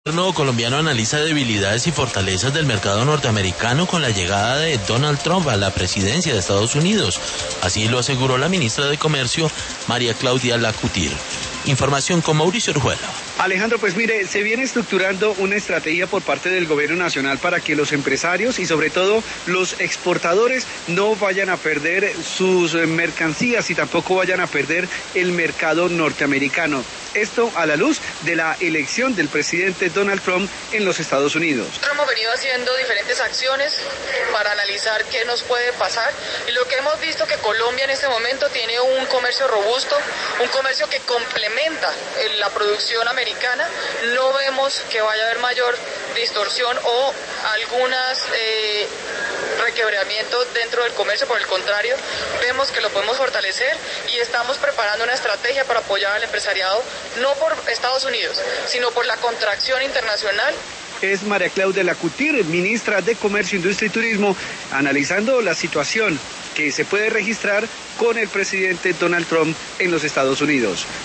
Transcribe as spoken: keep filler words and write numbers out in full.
El gobierno colombiano analiza debilidades y fortalezas del mercado norteamericano con la llegada de Donald Trump a la presidencia de Estados Unidos. Así lo aseguró la ministra de Comercio, María Claudia Lacutir. Información con Mauricio Orjuela. Alejandro, pues mire, se viene estructurando una estrategia por parte del gobierno nacional para que los empresarios y sobre todo los exportadores no vayan a perder sus mercancías y tampoco vayan a perder el mercado norteamericano. Esto a la luz de la elección del presidente Donald Trump en los Estados Unidos. Hemos venido haciendo diferentes acciones para analizar qué nos puede pasar y lo que hemos visto que Colombia en este momento tiene un comercio robusto, un comercio que complementa la producción americana. No vemos que vaya a haber mayor distorsión o algunas eh, requebramientos dentro del comercio, por el contrario, vemos que lo podemos fortalecer y estamos preparando una estrategia para apoyar al empresariado, no por Estados Unidos, sino por la contracción internacional. Es María Claudia Lacutir, ministra de Comercio, Industria y Turismo, analizando la situación que se puede registrar con el presidente Donald Trump en los Estados Unidos.